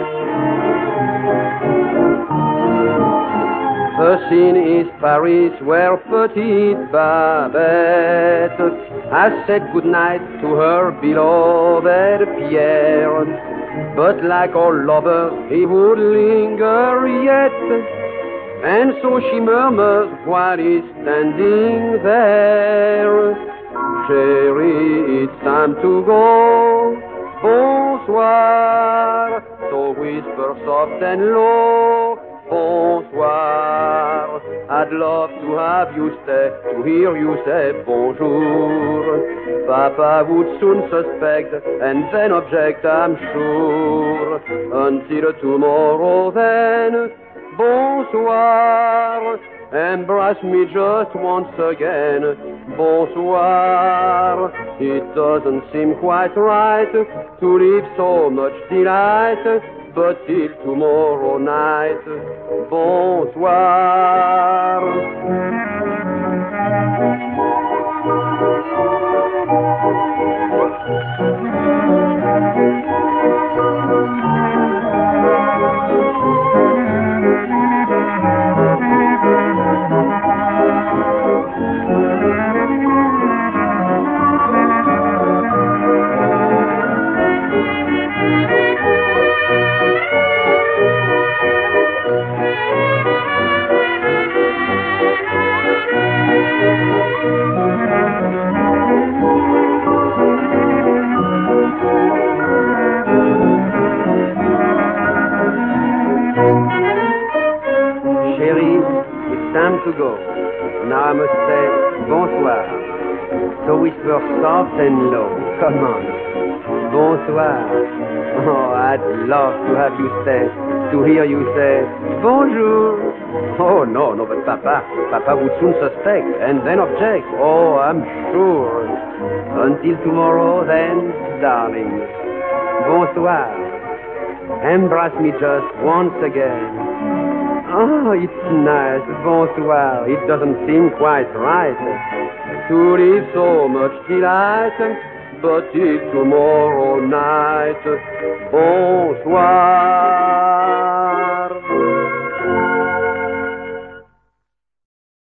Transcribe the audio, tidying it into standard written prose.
The scene is Paris, where petite Babette has said goodnight to her beloved Pierre. But like all lovers, he would linger yet, and so she murmurs while he's standing there, Chérie, it's time to go, bonsoir. So whisper soft and low, bonsoir. I'd love to have you stay, to hear you say bonjour. Papa would soon suspect and then object, I'm sure. Until tomorrow then, bonsoir. Embrace me just once again, bonsoir. It doesn't seem quite right to leave so much delight, but till tomorrow night, bonsoir. Chérie, it's time to go. Now I must say bonsoir. So whisper soft and low. Come on. Bonsoir. Oh, I'd love to have you stay, to hear you say bonjour. Oh, no, but Papa would soon suspect and then object. Oh, I'm sure. Until tomorrow then, darling. Bonsoir. Embrace me just once again. Oh, it's nice, bonsoir. It doesn't seem quite right to leave so much delight, but till tomorrow night, bonsoir.